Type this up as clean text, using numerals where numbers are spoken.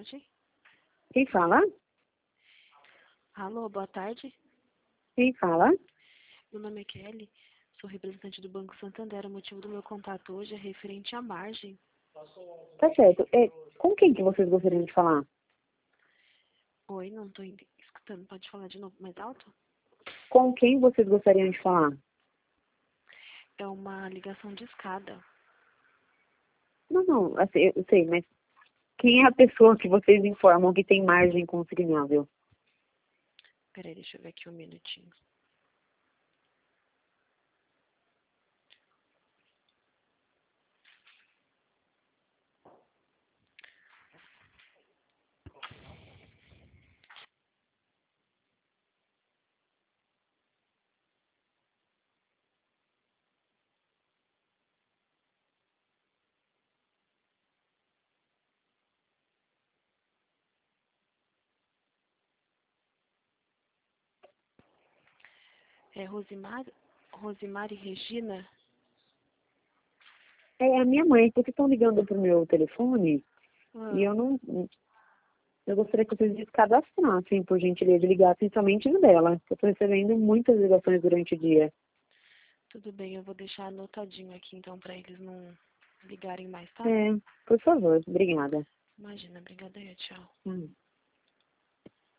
tarde. Quem fala? Alô, boa tarde. Quem fala? Meu nome é Kelly, sou representante do Banco Santander. O motivo do meu contato hoje é referente à margem. Tá certo. Com quem que vocês gostariam de falar? Oi, não estou escutando. Pode falar de novo mais alto? Com quem vocês gostariam de falar? É uma ligação de escada. Não, assim, eu sei, mas quem é a pessoa que vocês informam que tem margem consignável? Peraí, deixa eu ver aqui um minutinho. É Rosimari Regina? É a minha mãe, porque estão ligando pro meu telefone e eu não... Eu gostaria que vocês descadastrassem, por gentileza, ligassem somente no dela. Eu estou recebendo muitas ligações durante o dia. Tudo bem, eu vou deixar anotadinho aqui então para eles não ligarem mais, tá? Por favor, obrigada. Imagina, obrigada aí, tchau.